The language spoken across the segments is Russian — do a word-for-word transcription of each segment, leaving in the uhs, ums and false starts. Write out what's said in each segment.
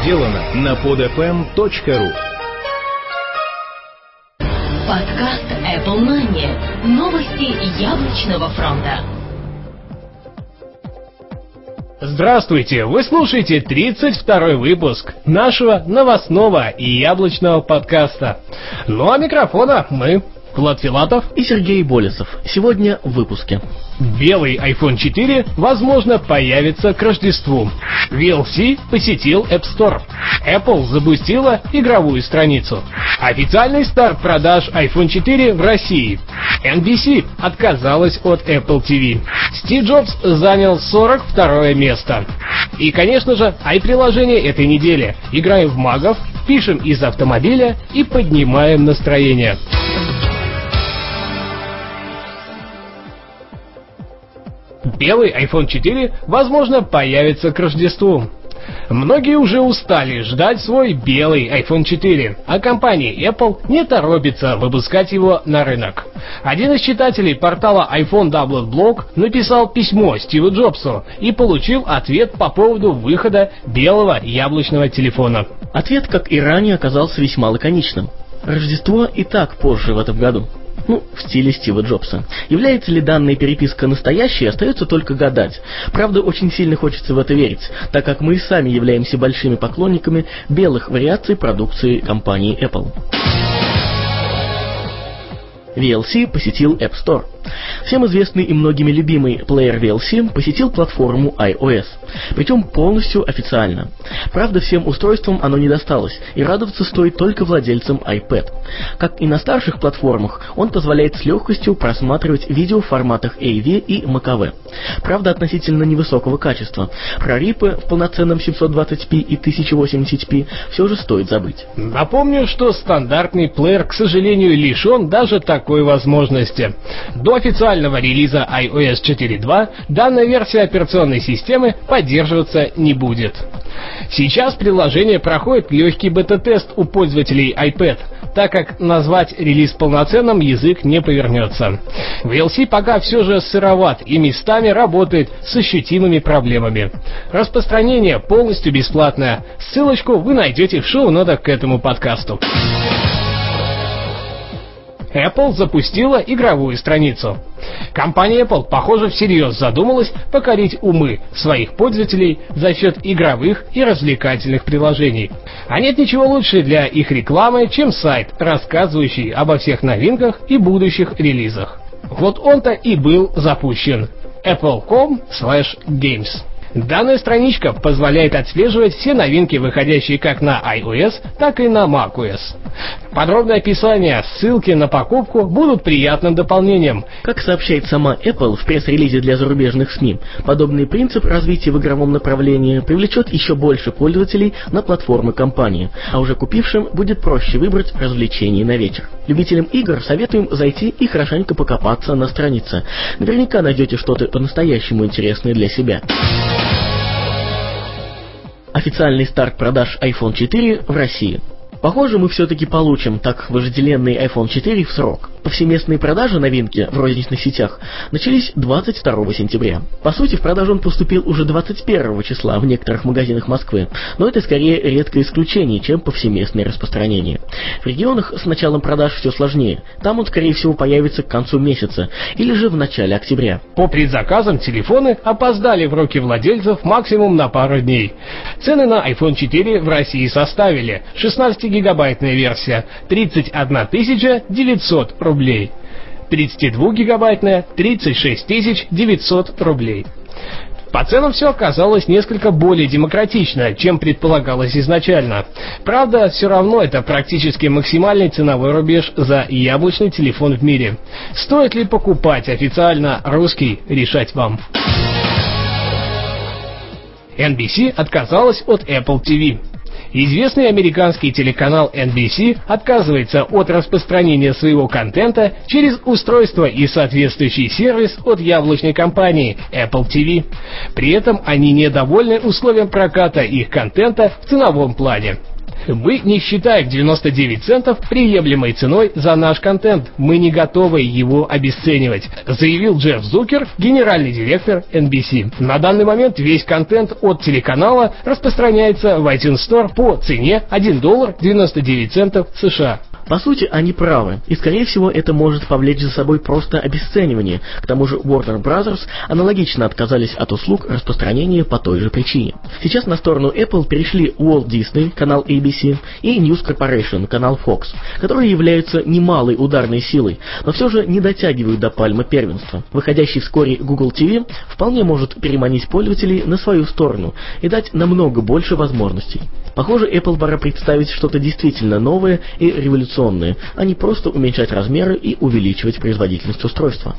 сделано на под эф эм точка ру. Подкаст Apple Money. Новости яблочного фронта. Здравствуйте! Вы слушаете тридцать второй выпуск нашего новостного и яблочного подкаста. Ну а микрофона мы, Влад Филатов и Сергей Болесов. Сегодня в выпуске. Белый айфон четыре, возможно, появится к Рождеству. ви эл си посетил App Store. Apple запустила игровую страницу. Официальный старт продаж айфон четыре в России. эн би си отказалась от Apple ти ви. Стив Джобс занял сорок второе место. И, конечно же, ай-приложение этой недели. Играем в магов, пишем из автомобиля и поднимаем настроение. Белый айфон четыре, возможно, появится к Рождеству. Многие уже устали ждать свой белый айфон четыре, а компания Apple не торопится выпускать его на рынок. Один из читателей портала iPhone Tablet Blog написал письмо Стиву Джобсу и получил ответ по поводу выхода белого яблочного телефона. Ответ, как и ранее, оказался весьма лаконичным. Рождество и так позже в этом году. Ну, в стиле Стива Джобса. Является ли данная переписка настоящей, остается только гадать. Правда, очень сильно хочется в это верить, так как мы и сами являемся большими поклонниками белых вариаций продукции компании Apple. ви эл си посетил App Store. Всем известный и многими любимый плеер ви эл си посетил платформу iOS, причем полностью официально. Правда, всем устройствам оно не досталось, и радоваться стоит только владельцам iPad. Как и на старших платформах, он позволяет с легкостью просматривать видео в форматах эй ви и macOS. Правда, относительно невысокого качества. Про рипы в полноценном семьсот двадцать пи и тысяча восемьдесят пи все же стоит забыть. Напомню, что стандартный плеер, к сожалению, лишен даже такой возможности. До официального релиза iOS четыре точка два данная версия операционной системы поддерживаться не будет. Сейчас приложение проходит легкий бета-тест у пользователей iPad, так как назвать релиз полноценным язык не повернется. ви эл си пока все же сыроват и местами работает с ощутимыми проблемами. Распространение полностью бесплатное. Ссылочку вы найдете в шоу-нотах к этому подкасту. Apple запустила игровую страницу. Компания Apple, похоже, всерьез задумалась покорить умы своих пользователей за счет игровых и развлекательных приложений. А нет ничего лучше для их рекламы, чем сайт, рассказывающий обо всех новинках и будущих релизах. Вот он-то и был запущен. apple точка ком слэш геймс. Данная страничка позволяет отслеживать все новинки, выходящие как на iOS, так и на macOS. Подробное описание, ссылки на покупку будут приятным дополнением. Как сообщает сама Apple в пресс-релизе для зарубежных СМИ, подобный принцип развития в игровом направлении привлечет еще больше пользователей на платформы компании, а уже купившим будет проще выбрать развлечения на вечер. Любителям игр советуем зайти и хорошенько покопаться на странице. Наверняка найдете что-то по-настоящему интересное для себя. Официальный старт продаж айфон четыре в России. Похоже, мы все-таки получим так вожделенный айфон четыре в срок. Повсеместные продажи новинки в розничных сетях начались двадцать второго сентября. По сути, в продажу он поступил уже двадцать первого числа в некоторых магазинах Москвы, но это скорее редкое исключение, чем повсеместное распространение. В регионах с началом продаж все сложнее. Там он, скорее всего, появится к концу месяца или же в начале октября. По предзаказам телефоны опоздали в руки владельцев максимум на пару дней. Цены на айфон четыре в России составили шестнадцатигигабайтная версия тридцать одна тысяча девятьсот рублей, тридцатидвухгигабайтная тридцать шесть тысяч девятьсот рублей. По ценам все оказалось несколько более демократично, чем предполагалось изначально. Правда, все равно это практически максимальный ценовой рубеж за яблочный телефон в мире. Стоит ли покупать официально русский, решать вам. эн би си отказалась от Apple ти ви. Известный американский телеканал эн би си отказывается от распространения своего контента через устройство и соответствующий сервис от яблочной компании Apple ти ви. При этом они недовольны условием проката их контента в ценовом плане. Мы не считаем девяносто девять центов приемлемой ценой за наш контент. Мы не готовы его обесценивать, заявил Джефф Зукер, генеральный директор эн би си. На данный момент весь контент от телеканала распространяется в iTunes Store по цене один доллар девяносто девять центов США. По сути, они правы, и скорее всего это может повлечь за собой просто обесценивание. К тому же Warner Brothers аналогично отказались от услуг распространения по той же причине. Сейчас на сторону Apple перешли Walt Disney, канал эй би си, и News Corporation, канал Fox, которые являются немалой ударной силой, но все же не дотягивают до пальмы первенства. Выходящий вскоре Google ти ви вполне может переманить пользователей на свою сторону и дать намного больше возможностей. Похоже, Apple пора представить что-то действительно новое и революционное, а не просто уменьшать размеры и увеличивать производительность устройства.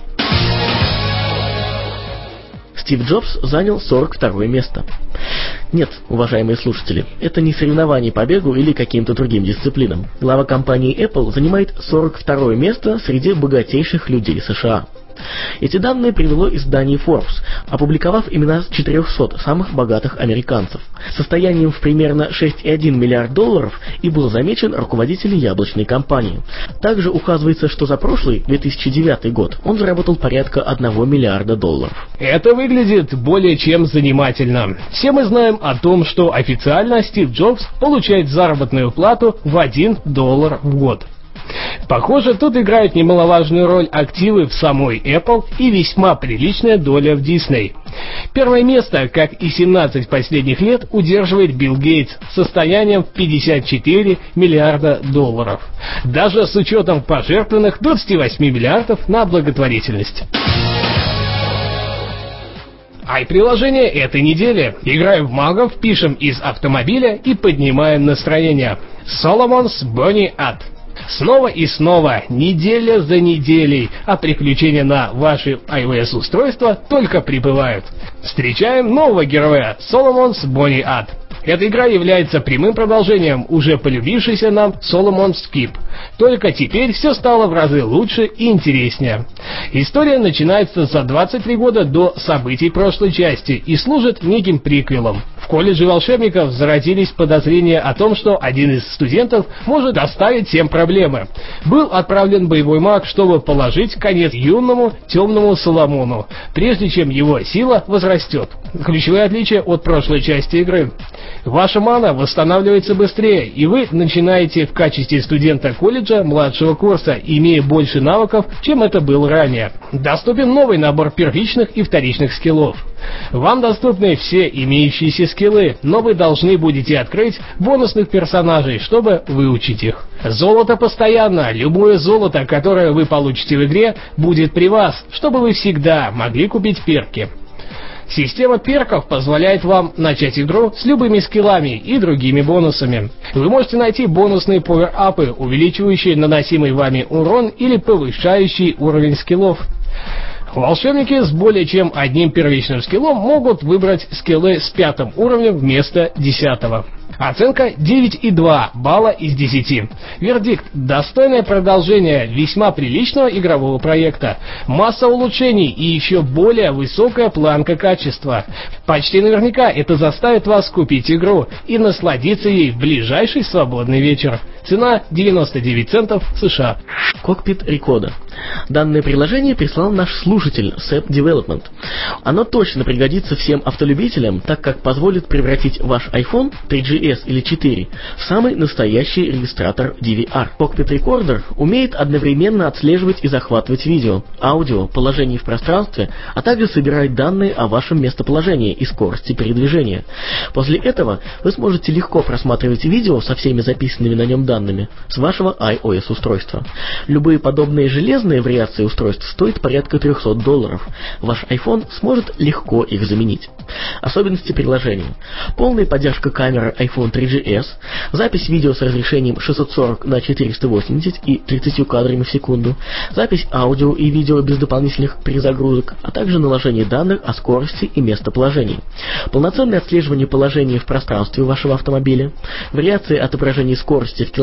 Стив Джобс занял сорок второе место. Нет, уважаемые слушатели, это не соревнование по бегу или каким-то другим дисциплинам. Глава компании Apple занимает сорок второе место среди богатейших людей США. Эти данные привело издание Forbes, опубликовав имена четырехсот самых богатых американцев. Состоянием в примерно шесть целых один десятых миллиарда долларов и был замечен руководитель яблочной компании. Также указывается, что за прошлый две тысячи девятый год он заработал порядка одного миллиарда долларов. Это выглядит более чем занимательно. Все мы знаем о том, что официально Стив Джобс получает заработную плату в один доллар в год. Похоже, тут играют немаловажную роль активы в самой Apple и весьма приличная доля в Disney. Первое место, как и семнадцать последних лет, удерживает Билл Гейтс с состоянием в пятьдесят четыре миллиарда долларов, даже с учетом пожертвованных двадцати восьми миллиардов на благотворительность. Ай-приложение этой недели. Играем в магов, пишем из автомобиля и поднимаем настроение. Solomon's Bonnie Ad. Снова и снова, неделя за неделей, а приключения на ваши iOS-устройства только прибывают. Встречаем нового героя Solomon's Bonnie Ad. Эта игра является прямым продолжением уже полюбившейся нам Solomon's Skip. Только теперь все стало в разы лучше и интереснее. История начинается за двадцать три года до событий прошлой части и служит неким приквелом. В колледже волшебников зародились подозрения о том, что один из студентов может доставить всем проблемы. Был отправлен боевой маг, чтобы положить конец юному темному Соломону, прежде чем его сила возрастет. Ключевое отличие от прошлой части игры. Ваша мана восстанавливается быстрее, и вы начинаете в качестве студента колледжа младшего курса, имея больше навыков, чем это было ранее. Доступен новый набор первичных и вторичных скиллов. Вам доступны все имеющиеся скиллы, но вы должны будете открыть бонусных персонажей, чтобы выучить их. Золото постоянно. Любое золото, которое вы получите в игре, будет при вас, чтобы вы всегда могли купить перки. Система перков позволяет вам начать игру с любыми скиллами и другими бонусами. Вы можете найти бонусные пауэр-апы, увеличивающие наносимый вами урон или повышающий уровень скиллов. Волшебники с более чем одним первичным скиллом могут выбрать скиллы с пятым уровнем вместо десятого. Оценка девять и два балла из десяти. Вердикт: достойное продолжение весьма приличного игрового проекта. Масса улучшений и еще более высокая планка качества. Почти наверняка это заставит вас купить игру и насладиться ей в ближайший свободный вечер. Цена девяносто девять центов США. Кокпит Рекода. Данное приложение прислал наш слушатель Сэп Development. Оно точно пригодится всем автолюбителям, так как позволит превратить ваш iPhone три джи эс или четыре в самый настоящий регистратор ди ви ар. Cockpit Recorder умеет одновременно отслеживать и захватывать видео, аудио, положение в пространстве, а также собирать данные о вашем местоположении и скорости передвижения. После этого вы сможете легко просматривать видео со всеми записанными на нем данными с вашего iOS-устройства. Любые подобные железные вариации устройств стоят порядка триста долларов. Ваш iPhone сможет легко их заменить. Особенности приложения. Полная поддержка камеры iPhone три джи эс, запись видео с разрешением шестьсот сорок на четыреста восемьдесят и тридцатью кадрами в секунду, запись аудио и видео без дополнительных перезагрузок, а также наложение данных о скорости и местоположении. Полноценное отслеживание положения в пространстве вашего автомобиля, вариации отображения скорости в километрах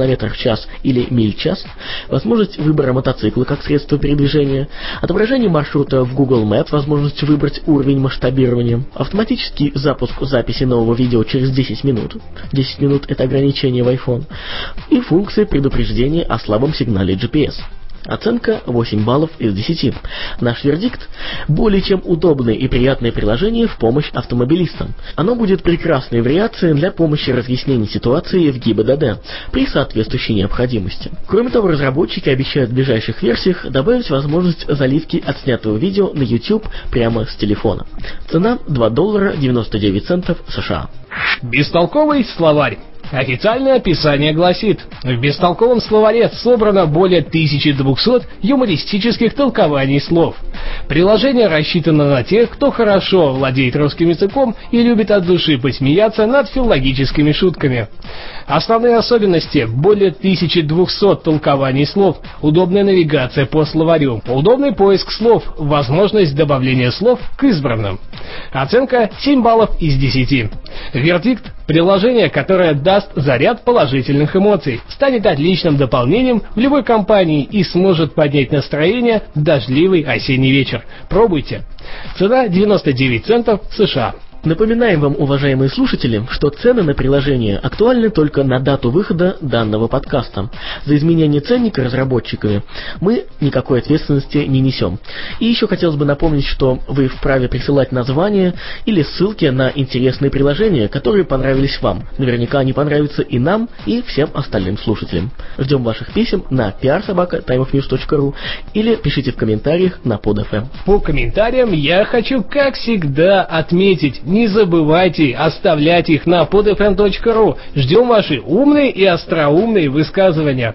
километров в час или миль в час, возможность выбора мотоцикла как средства передвижения, отображение маршрута в Google Maps, возможность выбрать уровень масштабирования, автоматический запуск записи нового видео через десять минут, десять минут это ограничение в iPhone, и функция предупреждения о слабом сигнале джи пи эс. Оценка восемь баллов из десяти. Наш вердикт – более чем удобное и приятное приложение в помощь автомобилистам. Оно будет прекрасной вариацией для помощи разъяснения ситуации в ГИБДД при соответствующей необходимости. Кроме того, разработчики обещают в ближайших версиях добавить возможность заливки отснятого видео на YouTube прямо с телефона. Цена два доллара девяносто девять центов США. Бестолковый словарь. Официальное описание гласит: в бестолковом словаре собрано более тысячи двухсот юмористических толкований слов. Приложение рассчитано на тех, кто хорошо владеет русским языком и любит от души посмеяться над филологическими шутками. Основные особенности: более тысячи двухсот толкований слов, удобная навигация по словарю, удобный поиск слов, возможность добавления слов к избранным. Оценка семь баллов из десяти. Вердикт: приложение, которое даст заряд положительных эмоций, станет отличным дополнением в любой компании и сможет поднять настроение в дождливый осенний вечер. Пробуйте. Цена девяносто девять центов США. Напоминаем вам, уважаемые слушатели, что цены на приложение актуальны только на дату выхода данного подкаста. За изменение ценника разработчиками мы никакой ответственности не несем. И еще хотелось бы напомнить, что вы вправе присылать названия или ссылки на интересные приложения, которые понравились вам. Наверняка они понравятся и нам, и всем остальным слушателям. Ждем ваших писем на пи ар собака тайм оф ньюс точка ру или пишите в комментариях на под эф эм. По комментариям я хочу, как всегда, отметить: не забывайте оставлять их на под эф эм точка ру. Ждем ваши умные и остроумные высказывания.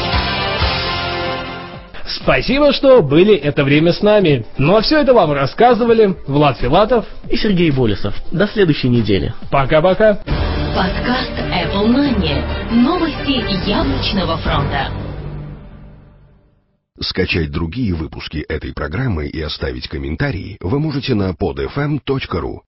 Спасибо, что были это время с нами. Ну а все это вам рассказывали Влад Филатов и Сергей Болесов. До следующей недели. Пока-пока. Подкаст Apple Money. Новости яблочного фронта. Скачать другие выпуски этой программы и оставить комментарии вы можете на под эф эм точка ру.